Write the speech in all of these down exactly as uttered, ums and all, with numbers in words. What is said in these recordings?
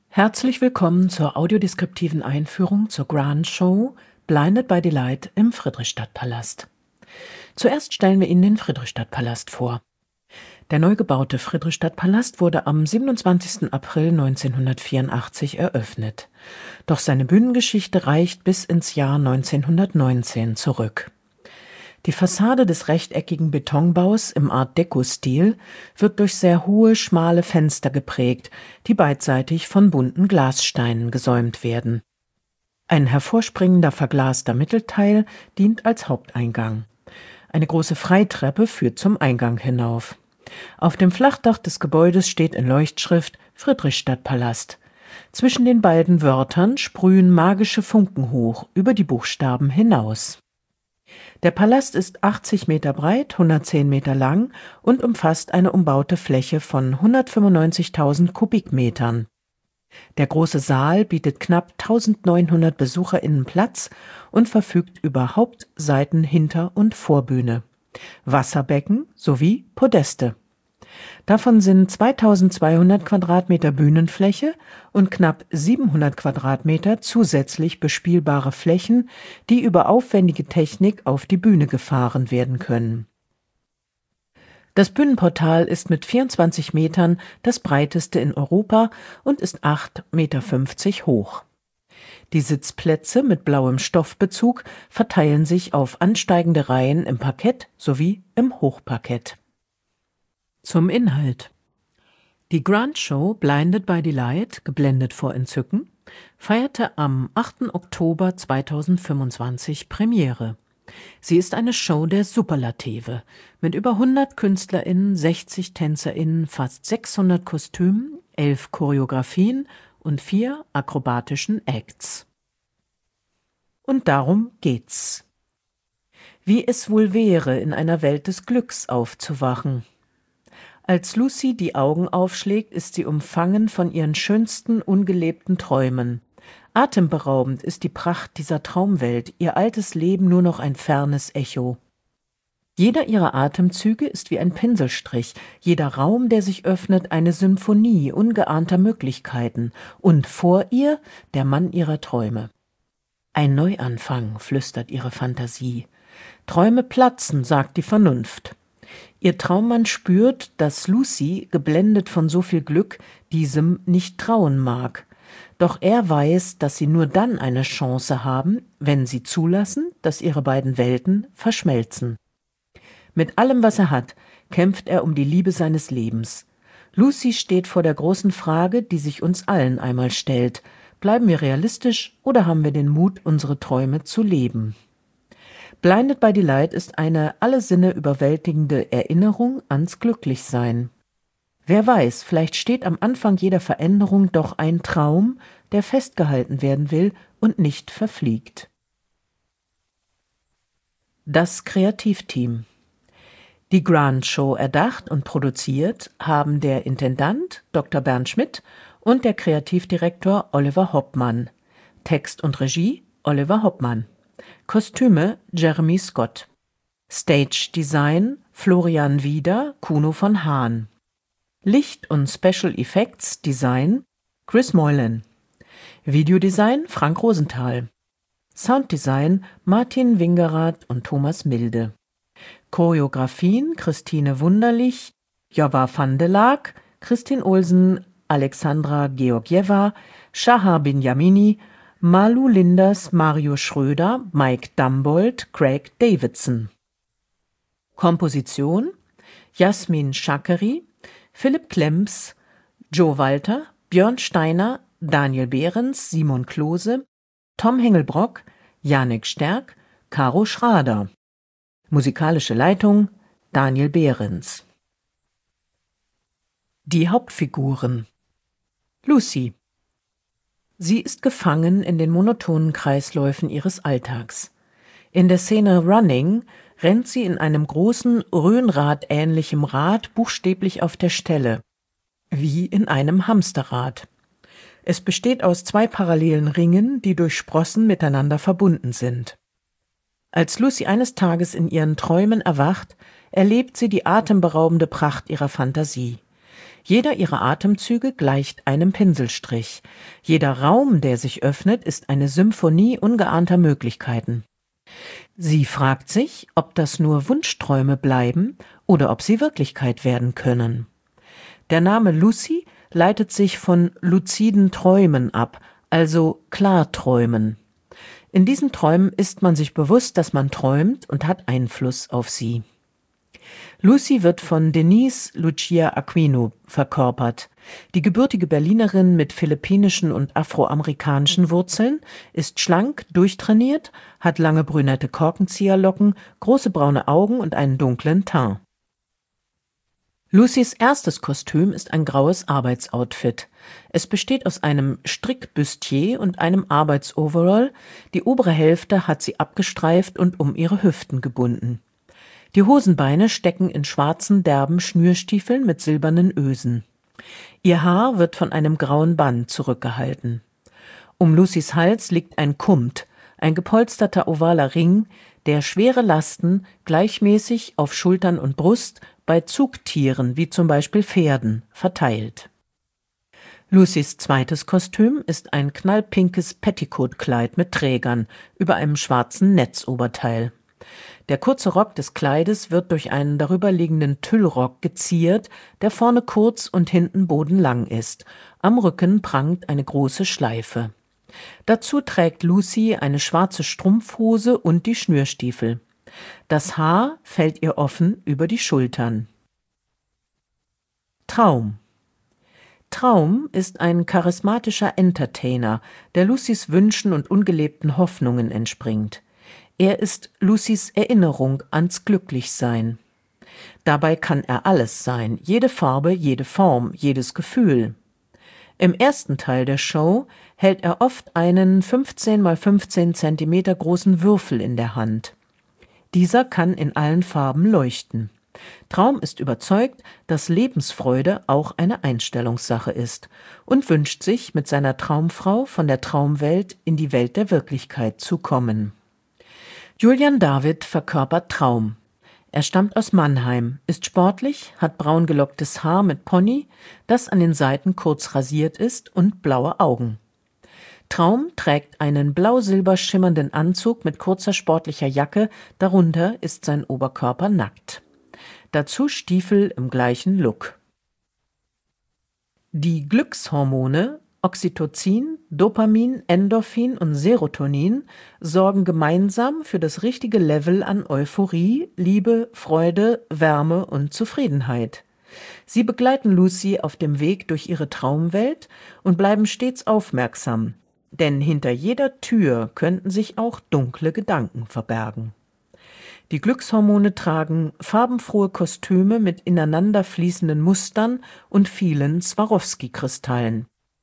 Herzlich willkommen zur audiodeskriptiven Einführung zur Grand Show Blinded by Delight im Friedrichstadtpalast. Zuerst stellen wir Ihnen den Friedrichstadtpalast vor. Der neu gebaute Friedrichstadtpalast wurde am siebenundzwanzigsten April neunzehnhundertvierundachtzig eröffnet. Doch seine Bühnengeschichte reicht bis ins Jahr neunzehnhundertneunzehn zurück. Die Fassade des rechteckigen Betonbaus im Art-Deco-Stil wird durch sehr hohe, schmale Fenster geprägt, die beidseitig von bunten Glassteinen gesäumt werden. Ein hervorspringender verglaster Mittelteil dient als Haupteingang. Eine große Freitreppe führt zum Eingang hinauf. Auf dem Flachdach des Gebäudes steht in Leuchtschrift Friedrichstadtpalast. Zwischen den beiden Wörtern sprühen magische Funken hoch über die Buchstaben hinaus. Der Palast ist achtzig Meter breit, hundertzehn Meter lang und umfasst eine umbaute Fläche von hundertfünfundneunzigtausend Kubikmetern. Der große Saal bietet knapp eintausendneunhundert BesucherInnen Platz und verfügt über Haupt-, Seiten-, Hinter- und Vorbühne, Wasserbecken sowie Podeste. Davon sind zweitausendzweihundert Quadratmeter Bühnenfläche und knapp siebenhundert Quadratmeter zusätzlich bespielbare Flächen, die über aufwendige Technik auf die Bühne gefahren werden können. Das Bühnenportal ist mit vierundzwanzig Metern das breiteste in Europa und ist acht Meter fünfzig hoch. Die Sitzplätze mit blauem Stoffbezug verteilen sich auf ansteigende Reihen im Parkett sowie im Hochparkett. Zum Inhalt. Die Grand Show Blinded by Delight, geblendet vor Entzücken, feierte am achten Oktober zweitausendfünfundzwanzig Premiere. Sie ist eine Show der Superlative mit über hundert KünstlerInnen, sechzig TänzerInnen, fast sechshundert Kostümen, elf Choreografien und vier akrobatischen Acts. Und darum geht's. Wie es wohl wäre, in einer Welt des Glücks aufzuwachen. Als Lucy die Augen aufschlägt, ist sie umfangen von ihren schönsten, ungelebten Träumen. Atemberaubend ist die Pracht dieser Traumwelt, ihr altes Leben nur noch ein fernes Echo. Jeder ihrer Atemzüge ist wie ein Pinselstrich, jeder Raum, der sich öffnet, eine Symphonie ungeahnter Möglichkeiten und vor ihr der Mann ihrer Träume. Ein Neuanfang, flüstert ihre Fantasie. Träume platzen, sagt die Vernunft. Ihr Traummann spürt, dass Lucy, geblendet von so viel Glück, diesem nicht trauen mag. Doch er weiß, dass sie nur dann eine Chance haben, wenn sie zulassen, dass ihre beiden Welten verschmelzen. Mit allem, was er hat, kämpft er um die Liebe seines Lebens. Lucy steht vor der großen Frage, die sich uns allen einmal stellt. Bleiben wir realistisch oder haben wir den Mut, unsere Träume zu leben? Blinded by Delight ist eine alle Sinne überwältigende Erinnerung ans Glücklichsein. Wer weiß, vielleicht steht am Anfang jeder Veränderung doch ein Traum, der festgehalten werden will und nicht verfliegt. Das Kreativteam. Die Grand Show erdacht und produziert haben der Intendant Doktor Bernd Schmidt und der Kreativdirektor Oliver Hoppmann. Text und Regie Oliver Hoppmann. Kostüme Jeremy Scott. Stage Design Florian Wieder, Kuno von Hahn. Licht und Special Effects Design Chris Moylan. Videodesign Frank Rosenthal. Sounddesign Martin Wingerath und Thomas Milde. Choreografien Christine Wunderlich, Jova van de Laak, Christine Olsen, Alexandra Georgieva, Shahar Binyamini, Malu Linders, Mario Schröder, Mike Dambold, Craig Davidson. Komposition Jasmin Schakeri, Philipp Klemps, Joe Walter, Björn Steiner, Daniel Behrens, Simon Klose, Tom Hengelbrock, Janik Sterk, Caro Schrader. Musikalische Leitung Daniel Behrens. Die Hauptfiguren. Lucy. Sie ist gefangen in den monotonen Kreisläufen ihres Alltags. In der Szene Running rennt sie in einem großen, Röhnrad-ähnlichem Rad buchstäblich auf der Stelle, wie in einem Hamsterrad. Es besteht aus zwei parallelen Ringen, die durch Sprossen miteinander verbunden sind. Als Lucy eines Tages in ihren Träumen erwacht, erlebt sie die atemberaubende Pracht ihrer Fantasie. Jeder ihrer Atemzüge gleicht einem Pinselstrich. Jeder Raum, der sich öffnet, ist eine Symphonie ungeahnter Möglichkeiten. Sie fragt sich, ob das nur Wunschträume bleiben oder ob sie Wirklichkeit werden können. Der Name Lucy leitet sich von luziden Träumen ab, also Klarträumen. In diesen Träumen ist man sich bewusst, dass man träumt und hat Einfluss auf sie. Lucy wird von Denise Lucia Aquino verkörpert. Die gebürtige Berlinerin mit philippinischen und afroamerikanischen Wurzeln ist schlank, durchtrainiert, hat lange brünette Korkenzieherlocken, große braune Augen und einen dunklen Teint. Lucys erstes Kostüm ist ein graues Arbeitsoutfit. Es besteht aus einem Strickbustier und einem Arbeitsoverall. Die obere Hälfte hat sie abgestreift und um ihre Hüften gebunden. Die Hosenbeine stecken in schwarzen, derben Schnürstiefeln mit silbernen Ösen. Ihr Haar wird von einem grauen Band zurückgehalten. Um Lucys Hals liegt ein Kumt, ein gepolsterter ovaler Ring, der schwere Lasten gleichmäßig auf Schultern und Brust bei Zugtieren, wie zum Beispiel Pferden, verteilt. Lucys zweites Kostüm ist ein knallpinkes Petticoatkleid mit Trägern über einem schwarzen Netzoberteil. Der kurze Rock des Kleides wird durch einen darüberliegenden Tüllrock geziert, der vorne kurz und hinten bodenlang ist. Am Rücken prangt eine große Schleife. Dazu trägt Lucy eine schwarze Strumpfhose und die Schnürstiefel. Das Haar fällt ihr offen über die Schultern. Traum. Traum ist ein charismatischer Entertainer, der Lucys Wünschen und ungelebten Hoffnungen entspringt. Er ist Lucys Erinnerung ans Glücklichsein. Dabei kann er alles sein, jede Farbe, jede Form, jedes Gefühl. Im ersten Teil der Show hält er oft einen fünfzehn mal fünfzehn Zentimeter großen Würfel in der Hand. Dieser kann in allen Farben leuchten. Traum ist überzeugt, dass Lebensfreude auch eine Einstellungssache ist und wünscht sich, mit seiner Traumfrau von der Traumwelt in die Welt der Wirklichkeit zu kommen. Julian David verkörpert Traum. Er stammt aus Mannheim, ist sportlich, hat braun gelocktes Haar mit Pony, das an den Seiten kurz rasiert ist, und blaue Augen. Traum trägt einen blau-silber schimmernden Anzug mit kurzer sportlicher Jacke, darunter ist sein Oberkörper nackt. Dazu Stiefel im gleichen Look. Die Glückshormone Oxytocin, Dopamin, Endorphin und Serotonin sorgen gemeinsam für das richtige Level an Euphorie, Liebe, Freude, Wärme und Zufriedenheit. Sie begleiten Lucy auf dem Weg durch ihre Traumwelt und bleiben stets aufmerksam, denn hinter jeder Tür könnten sich auch dunkle Gedanken verbergen. Die Glückshormone tragen farbenfrohe Kostüme mit ineinander fließenden Mustern und vielen Swarovski-Kristallen.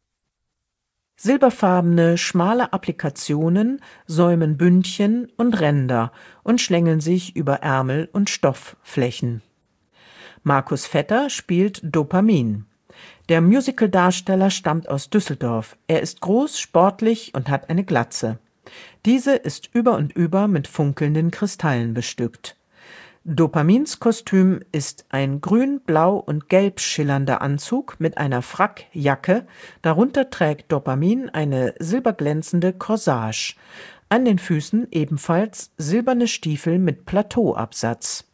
Silberfarbene, schmale Applikationen säumen Bündchen und Ränder und schlängeln sich über Ärmel und Stoffflächen. Markus Vetter spielt Dopamin. Der Musicaldarsteller stammt aus Düsseldorf. Er ist groß, sportlich und hat eine Glatze. Diese ist über und über mit funkelnden Kristallen bestückt. Dopamins Kostüm ist ein grün, blau und gelb schillernder Anzug mit einer Frackjacke. Darunter trägt Dopamin eine silberglänzende Corsage. An den Füßen ebenfalls silberne Stiefel mit Plateauabsatz.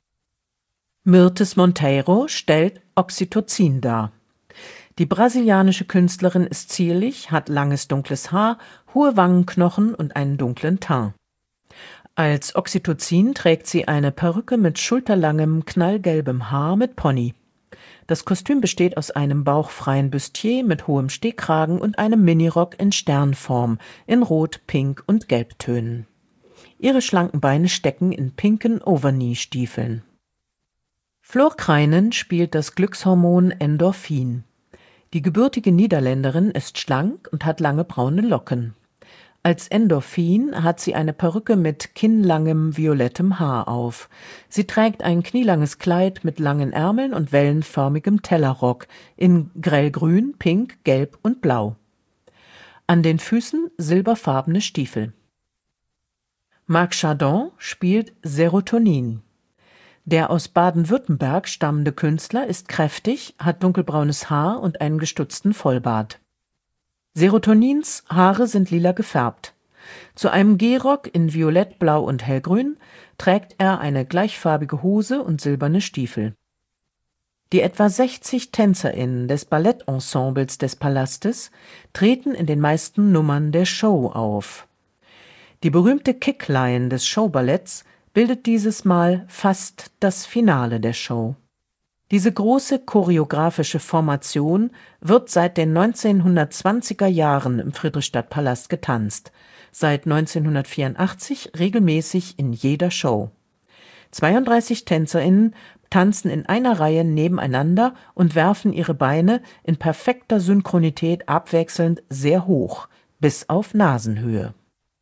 Mirtes Monteiro stellt Oxytocin dar. Die brasilianische Künstlerin ist zierlich, hat langes dunkles Haar, hohe Wangenknochen und einen dunklen Teint. Als Oxytocin trägt sie eine Perücke mit schulterlangem, knallgelbem Haar mit Pony. Das Kostüm besteht aus einem bauchfreien Bustier mit hohem Stehkragen und einem Minirock in Sternform in Rot, Pink und Gelbtönen. Ihre schlanken Beine stecken in pinken Overknee-Stiefeln. Floor Kreinen spielt das Glückshormon Endorphin. Die gebürtige Niederländerin ist schlank und hat lange braune Locken. Als Endorphin hat sie eine Perücke mit kinnlangem violettem Haar auf. Sie trägt ein knielanges Kleid mit langen Ärmeln und wellenförmigem Tellerrock in grellgrün, pink, gelb und blau. An den Füßen silberfarbene Stiefel. Marc Chardon spielt Serotonin. Der aus Baden-Württemberg stammende Künstler ist kräftig, hat dunkelbraunes Haar und einen gestutzten Vollbart. Serotonins Haare sind lila gefärbt. Zu einem Gehrock in Violett, Blau und Hellgrün trägt er eine gleichfarbige Hose und silberne Stiefel. Die etwa sechzig TänzerInnen des Ballettensembles des Palastes treten in den meisten Nummern der Show auf. Die berühmte Kickline des Showballetts bildet dieses Mal fast das Finale der Show. Diese große choreografische Formation wird seit den neunzehnhundertzwanziger Jahren im Friedrichstadtpalast getanzt, seit neunzehnhundertvierundachtzig regelmäßig in jeder Show. zweiunddreißig TänzerInnen tanzen in einer Reihe nebeneinander und werfen ihre Beine in perfekter Synchronität abwechselnd sehr hoch, bis auf Nasenhöhe.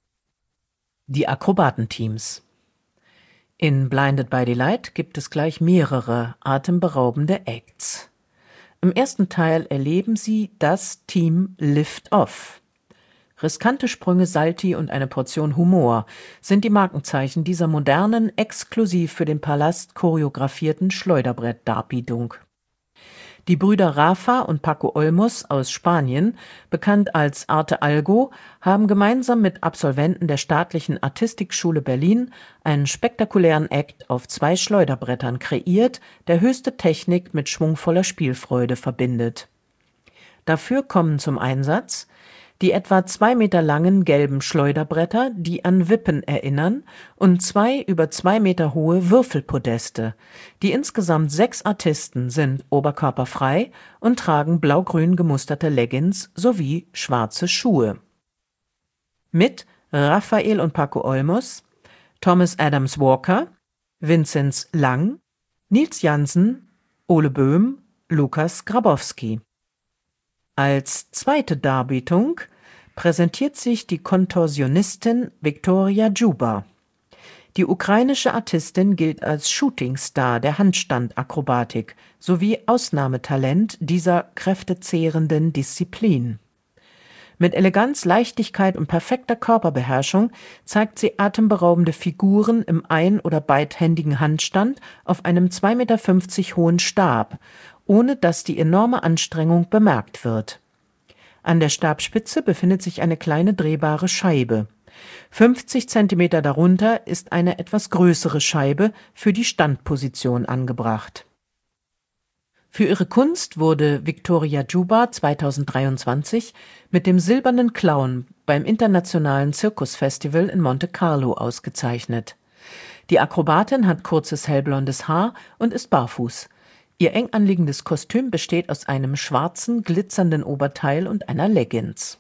Die Akrobatenteams. In Blinded by the Light gibt es gleich mehrere atemberaubende Acts. Im ersten Teil erleben Sie das Team Lift Off. Riskante Sprünge, Salti und eine Portion Humor sind die Markenzeichen dieser modernen, exklusiv für den Palast choreografierten Schleuderbrettdarbietung. Die Brüder Rafa und Paco Olmos aus Spanien, bekannt als Arte Algo, haben gemeinsam mit Absolventen der Staatlichen Artistikschule Berlin einen spektakulären Act auf zwei Schleuderbrettern kreiert, der höchste Technik mit schwungvoller Spielfreude verbindet. Dafür kommen zum Einsatz die etwa zwei Meter langen gelben Schleuderbretter, die an Wippen erinnern, und zwei über zwei Meter hohe Würfelpodeste. Die insgesamt sechs Artisten sind oberkörperfrei und tragen blau-grün gemusterte Leggings sowie schwarze Schuhe. Mit Raphael und Paco Olmos, Thomas Adams Walker, Vinzenz Lang, Nils Jansen, Ole Böhm, Lukas Grabowski. Als zweite Darbietung präsentiert sich die Kontorsionistin Viktoria Djuba. Die ukrainische Artistin gilt als Shootingstar der Handstandakrobatik sowie Ausnahmetalent dieser kräftezehrenden Disziplin. Mit Eleganz, Leichtigkeit und perfekter Körperbeherrschung zeigt sie atemberaubende Figuren im ein- oder beidhändigen Handstand auf einem zwei Meter fünfzig hohen Stab, ohne dass die enorme Anstrengung bemerkt wird. An der Stabspitze befindet sich eine kleine drehbare Scheibe. fünfzig Zentimeter darunter ist eine etwas größere Scheibe für die Standposition angebracht. Für ihre Kunst wurde Viktoria Djuba zweitausenddreiundzwanzig mit dem Silbernen Clown beim Internationalen Zirkusfestival in Monte Carlo ausgezeichnet. Die Akrobatin hat kurzes hellblondes Haar und ist barfuß. Ihr eng anliegendes Kostüm besteht aus einem schwarzen, glitzernden Oberteil und einer Leggings.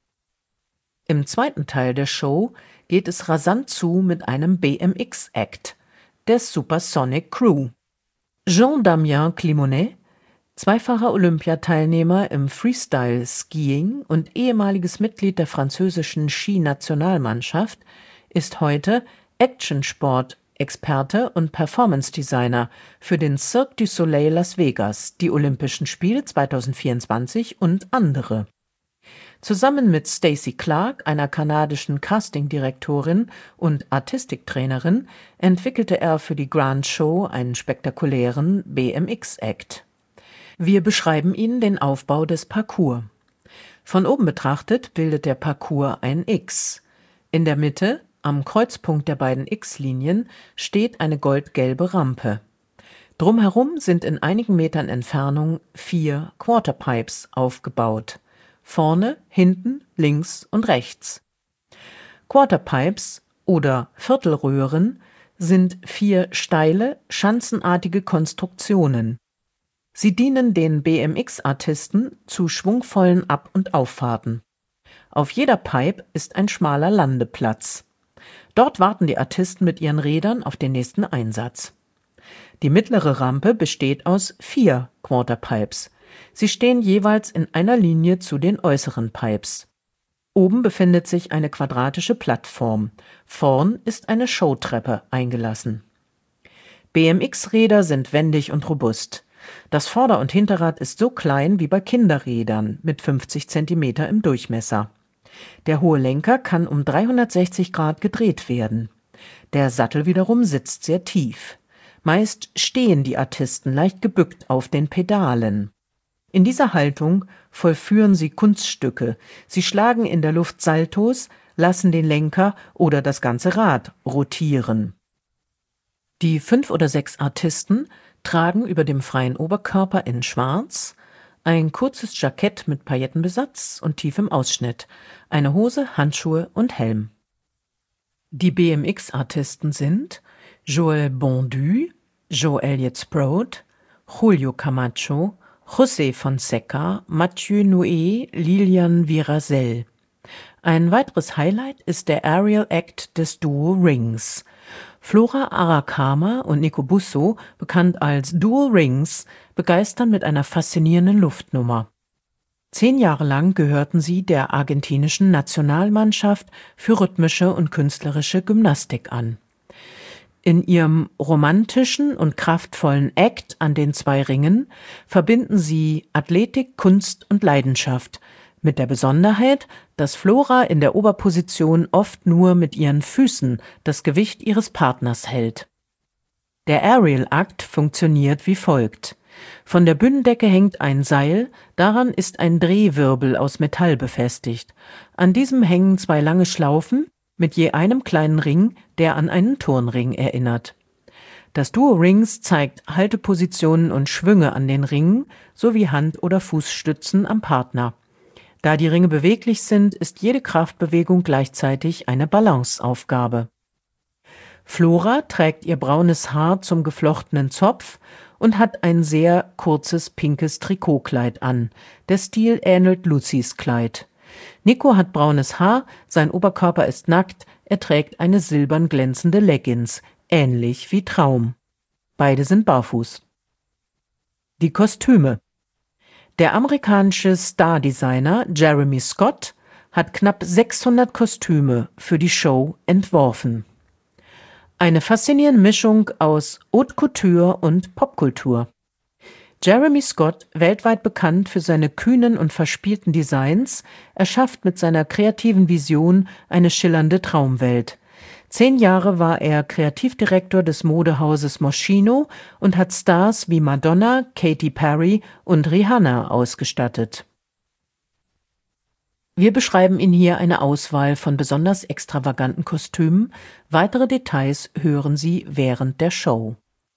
Im zweiten Teil der Show geht es rasant zu mit einem B M X-Act, der Supersonic Crew. Jean-Damien Climonet, zweifacher Olympiateilnehmer im Freestyle-Skiing und ehemaliges Mitglied der französischen Skinationalmannschaft, ist heute Actionsport Experte und Performance-Designer für den Cirque du Soleil Las Vegas, die Olympischen Spiele zweitausendvierundzwanzig und andere. Zusammen mit Stacey Clark, einer kanadischen Castingdirektorin und Artistiktrainerin, entwickelte er für die Grand Show einen spektakulären B M X-Act. Wir beschreiben Ihnen den Aufbau des Parcours. Von oben betrachtet bildet der Parcours ein X. In der Mitte, am Kreuzpunkt der beiden X-Linien, steht eine goldgelbe Rampe. Drumherum sind in einigen Metern Entfernung vier Quarterpipes aufgebaut. Vorne, hinten, links und rechts. Quarterpipes oder Viertelröhren sind vier steile, schanzenartige Konstruktionen. Sie dienen den B M X-Artisten zu schwungvollen Ab- und Auffahrten. Auf jeder Pipe ist ein schmaler Landeplatz. Dort warten die Artisten mit ihren Rädern auf den nächsten Einsatz. Die mittlere Rampe besteht aus vier Quarterpipes. Sie stehen jeweils in einer Linie zu den äußeren Pipes. Oben befindet sich eine quadratische Plattform. Vorn ist eine Showtreppe eingelassen. B M X-Räder sind wendig und robust. Das Vorder- und Hinterrad ist so klein wie bei Kinderrädern mit fünfzig Zentimeter im Durchmesser. Der hohe Lenker kann um dreihundertsechzig Grad gedreht werden. Der Sattel wiederum sitzt sehr tief. Meist stehen die Artisten leicht gebückt auf den Pedalen. In dieser Haltung vollführen sie Kunststücke. Sie schlagen in der Luft Saltos, lassen den Lenker oder das ganze Rad rotieren. Die fünf oder sechs Artisten tragen über dem freien Oberkörper in Schwarz ein kurzes Jackett mit Paillettenbesatz und tiefem Ausschnitt, eine Hose, Handschuhe und Helm. Die B M X-Artisten sind Joel Bondu, Joe Elliott Sproat, Julio Camacho, José Fonseca, Mathieu Nouet, Lilian Virasel. Ein weiteres Highlight ist der Aerial Act des Duo Rings. Flora Arakawa und Nico Busso, bekannt als Duo Rings, begeistern mit einer faszinierenden Luftnummer. Zehn Jahre lang gehörten sie der argentinischen Nationalmannschaft für rhythmische und künstlerische Gymnastik an. In ihrem romantischen und kraftvollen Act an den zwei Ringen verbinden sie Athletik, Kunst und Leidenschaft, mit der Besonderheit, dass Flora in der Oberposition oft nur mit ihren Füßen das Gewicht ihres Partners hält. Der Aerial Akt funktioniert wie folgt. Von der Bühnendecke hängt ein Seil, daran ist ein Drehwirbel aus Metall befestigt. An diesem hängen zwei lange Schlaufen mit je einem kleinen Ring, der an einen Turnring erinnert. Das Duo Rings zeigt Haltepositionen und Schwünge an den Ringen sowie Hand- oder Fußstützen am Partner. Da die Ringe beweglich sind, ist jede Kraftbewegung gleichzeitig eine Balanceaufgabe. Flora trägt ihr braunes Haar zum geflochtenen Zopf und hat ein sehr kurzes pinkes Trikotkleid an. Der Stil ähnelt Lucys Kleid. Nico hat braunes Haar, sein Oberkörper ist nackt, er trägt eine silbern glänzende Leggings, ähnlich wie Traum. Beide sind barfuß. Die Kostüme. Der amerikanische Star-Designer Jeremy Scott hat knapp sechshundert Kostüme für die Show entworfen. Eine faszinierende Mischung aus Haute Couture und Popkultur. Jeremy Scott, weltweit bekannt für seine kühnen und verspielten Designs, erschafft mit seiner kreativen Vision eine schillernde Traumwelt. Zehn Jahre war er Kreativdirektor des Modehauses Moschino und hat Stars wie Madonna, Katy Perry und Rihanna ausgestattet. Wir beschreiben Ihnen hier eine Auswahl von besonders extravaganten Kostümen. Weitere Details hören Sie während der Show.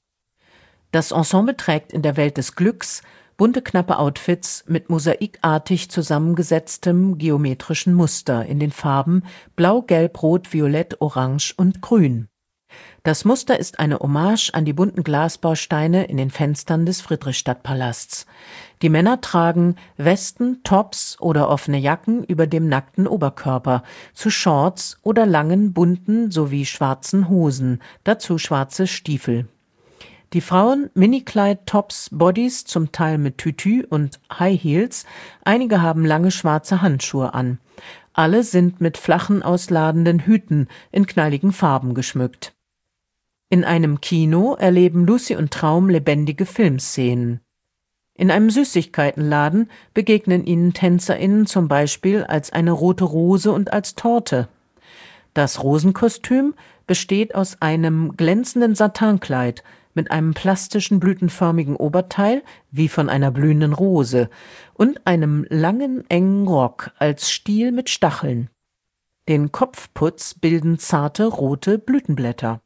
Das Ensemble trägt in der Welt des Glücks bunte, knappe Outfits mit mosaikartig zusammengesetztem geometrischen Muster in den Farben Blau, Gelb, Rot, Violett, Orange und Grün. Das Muster ist eine Hommage an die bunten Glasbausteine in den Fenstern des Friedrichstadtpalasts. Die Männer tragen Westen, Tops oder offene Jacken über dem nackten Oberkörper, zu Shorts oder langen, bunten sowie schwarzen Hosen, dazu schwarze Stiefel. Die Frauen Minikleid, Tops, Bodies, zum Teil mit Tütü und High Heels, einige haben lange schwarze Handschuhe an. Alle sind mit flachen, ausladenden Hüten in knalligen Farben geschmückt. In einem Kino erleben Lucy und Traum lebendige Filmszenen. In einem Süßigkeitenladen begegnen ihnen TänzerInnen zum Beispiel als eine rote Rose und als Torte. Das Rosenkostüm besteht aus einem glänzenden Satinkleid mit einem plastischen blütenförmigen Oberteil, wie von einer blühenden Rose, und einem langen, engen Rock als Stiel mit Stacheln. Den Kopfputz bilden zarte rote Blütenblätter.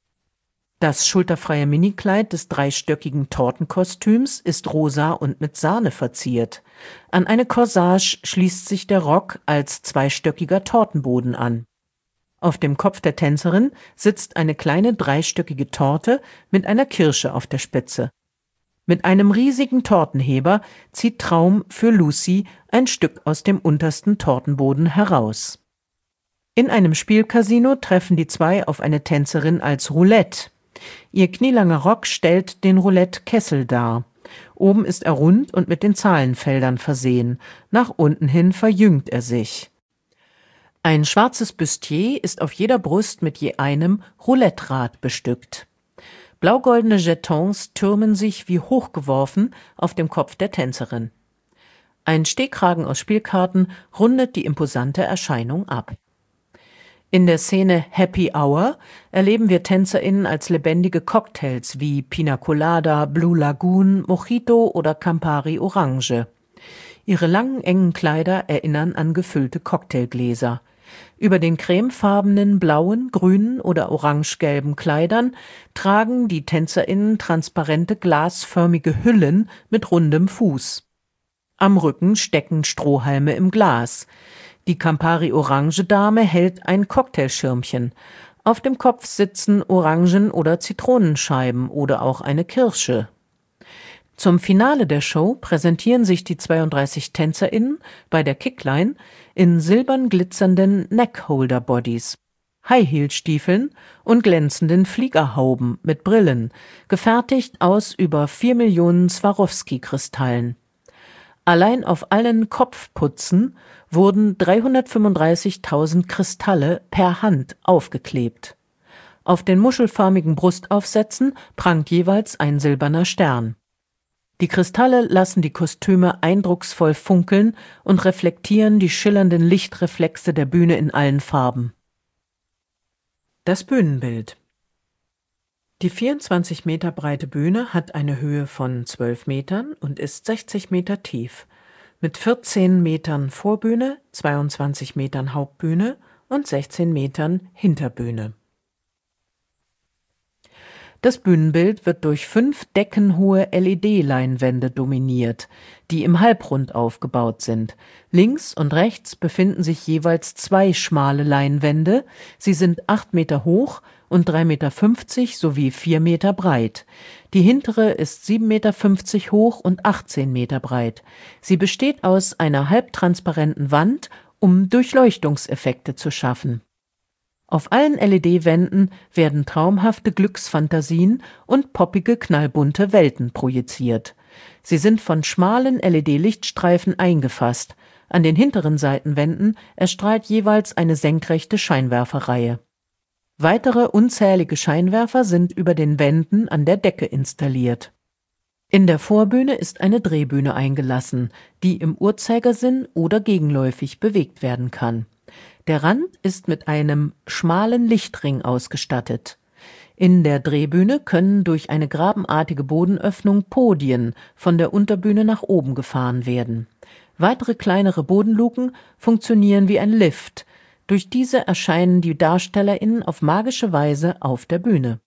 Das schulterfreie Minikleid des dreistöckigen Tortenkostüms ist rosa und mit Sahne verziert. An eine Corsage schließt sich der Rock als zweistöckiger Tortenboden an. Auf dem Kopf der Tänzerin sitzt eine kleine dreistöckige Torte mit einer Kirsche auf der Spitze. Mit einem riesigen Tortenheber zieht Traum für Lucy ein Stück aus dem untersten Tortenboden heraus. In einem Spielcasino treffen die zwei auf eine Tänzerin als Roulette. Ihr knielanger Rock stellt den Roulette-Kessel dar. Oben ist er rund und mit den Zahlenfeldern versehen. Nach unten hin verjüngt er sich. Ein schwarzes Bustier ist auf jeder Brust mit je einem Roulette-Rad bestückt. Blau-goldene Jetons türmen sich wie hochgeworfen auf dem Kopf der Tänzerin. Ein Stehkragen aus Spielkarten rundet die imposante Erscheinung ab. In der Szene Happy Hour erleben wir TänzerInnen als lebendige Cocktails wie Pina Colada, Blue Lagoon, Mojito oder Campari Orange. Ihre langen, engen Kleider erinnern an gefüllte Cocktailgläser. Über den cremefarbenen, blauen, grünen oder orangegelben Kleidern tragen die TänzerInnen transparente, glasförmige Hüllen mit rundem Fuß. Am Rücken stecken Strohhalme im Glas. Die Campari-Orange-Dame hält ein Cocktailschirmchen. Auf dem Kopf sitzen Orangen- oder Zitronenscheiben oder auch eine Kirsche. Zum Finale der Show präsentieren sich die zweiunddreißig TänzerInnen bei der Kickline in silbern glitzernden Neckholder-Bodies, High-Heel-Stiefeln und glänzenden Fliegerhauben mit Brillen, gefertigt aus über vier Millionen Swarovski-Kristallen. Allein auf allen Kopfputzen wurden dreihundertfünfunddreißigtausend Kristalle per Hand aufgeklebt. Auf den muschelförmigen Brustaufsätzen prangt jeweils ein silberner Stern. Die Kristalle lassen die Kostüme eindrucksvoll funkeln und reflektieren die schillernden Lichtreflexe der Bühne in allen Farben. Das Bühnenbild. Die vierundzwanzig Meter breite Bühne hat eine Höhe von zwölf Metern und ist sechzig Meter tief, mit vierzehn Metern Vorbühne, zweiundzwanzig Metern Hauptbühne und sechzehn Metern Hinterbühne. Das Bühnenbild wird durch fünf deckenhohe L E D-Leinwände dominiert, die im Halbrund aufgebaut sind. Links und rechts befinden sich jeweils zwei schmale Leinwände. Sie sind acht Meter hoch und drei Meter fünfzig sowie vier Meter breit. Die hintere ist sieben Meter fünfzig hoch und achtzehn Meter breit. Sie besteht aus einer halbtransparenten Wand, um Durchleuchtungseffekte zu schaffen. Auf allen L E D-Wänden werden traumhafte Glücksfantasien und poppige, knallbunte Welten projiziert. Sie sind von schmalen L E D-Lichtstreifen eingefasst. An den hinteren Seitenwänden erstrahlt jeweils eine senkrechte Scheinwerferreihe. Weitere unzählige Scheinwerfer sind über den Wänden an der Decke installiert. In der Vorbühne ist eine Drehbühne eingelassen, die im Uhrzeigersinn oder gegenläufig bewegt werden kann. Der Rand ist mit einem schmalen Lichtring ausgestattet. In der Drehbühne können durch eine grabenartige Bodenöffnung Podien von der Unterbühne nach oben gefahren werden. Weitere kleinere Bodenluken funktionieren wie ein Lift. Durch diese erscheinen die DarstellerInnen auf magische Weise auf der Bühne.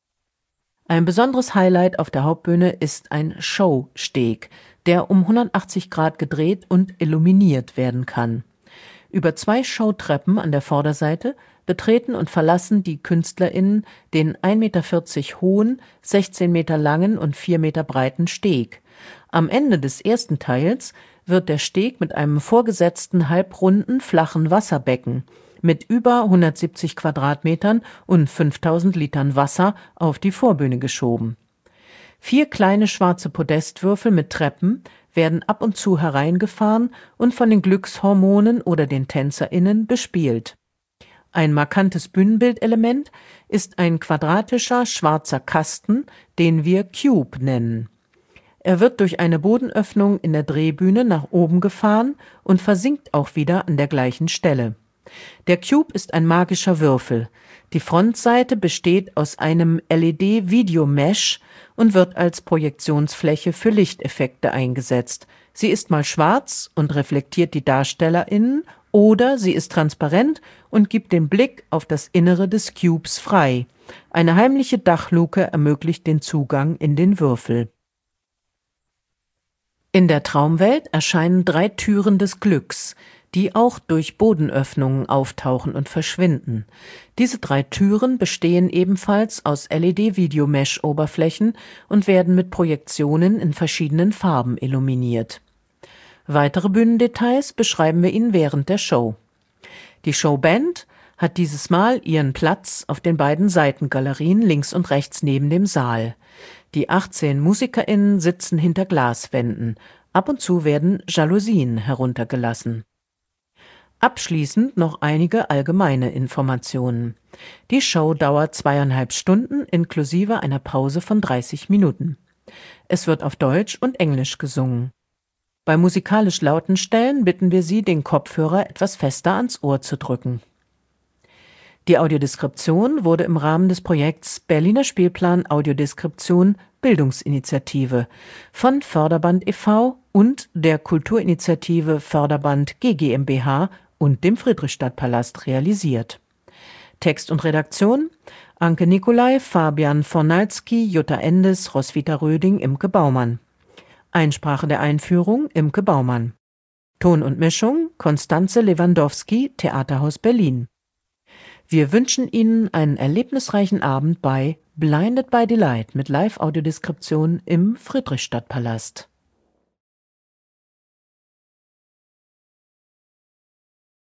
Ein besonderes Highlight auf der Hauptbühne ist ein Showsteg, der um hundertachtzig Grad gedreht und illuminiert werden kann. Über zwei Showtreppen an der Vorderseite betreten und verlassen die KünstlerInnen den ein Meter vierzig hohen, sechzehn Meter langen und vier Meter breiten Steg. Am Ende des ersten Teils wird der Steg mit einem vorgesetzten, halbrunden, flachen Wasserbecken mit über hundertsiebzig Quadratmetern und fünftausend Litern Wasser auf die Vorbühne geschoben. Vier kleine schwarze Podestwürfel mit Treppen werden ab und zu hereingefahren und von den Glückshormonen oder den TänzerInnen bespielt. Ein markantes Bühnenbildelement ist ein quadratischer schwarzer Kasten, den wir Cube nennen. Er wird durch eine Bodenöffnung in der Drehbühne nach oben gefahren und versinkt auch wieder an der gleichen Stelle. Der Cube ist ein magischer Würfel. Die Frontseite besteht aus einem L E D-Video-Mesh und wird als Projektionsfläche für Lichteffekte eingesetzt. Sie ist mal schwarz und reflektiert die DarstellerInnen oder sie ist transparent und gibt den Blick auf das Innere des Cubes frei. Eine heimliche Dachluke ermöglicht den Zugang in den Würfel. In der Traumwelt erscheinen drei Türen des Glücks, die auch durch Bodenöffnungen auftauchen und verschwinden. Diese drei Türen bestehen ebenfalls aus L E D-Video-Mesh-Oberflächen und werden mit Projektionen in verschiedenen Farben illuminiert. Weitere Bühnendetails beschreiben wir Ihnen während der Show. Die Showband hat dieses Mal ihren Platz auf den beiden Seitengalerien links und rechts neben dem Saal. Die achtzehn MusikerInnen sitzen hinter Glaswänden. Ab und zu werden Jalousien heruntergelassen. Abschließend noch einige allgemeine Informationen. Die Show dauert zweieinhalb Stunden inklusive einer Pause von dreißig Minuten. Es wird auf Deutsch und Englisch gesungen. Bei musikalisch lauten Stellen bitten wir Sie, den Kopfhörer etwas fester ans Ohr zu drücken. Die Audiodeskription wurde im Rahmen des Projekts Berliner Spielplan Audiodeskription Bildungsinitiative von Förderband e V und der Kulturinitiative Förderband G GmbH und dem Friedrichstadtpalast realisiert. Text und Redaktion: Anke Nicolai, Fabian Fornalski, Jutta Endes, Roswitha Röding, Imke Baumann. Einsprache der Einführung: Imke Baumann. Ton und Mischung: Konstanze Lewandowski, Theaterhaus Berlin. Wir wünschen Ihnen einen erlebnisreichen Abend bei Blinded by Delight mit Live-Audiodeskription im Friedrichstadtpalast.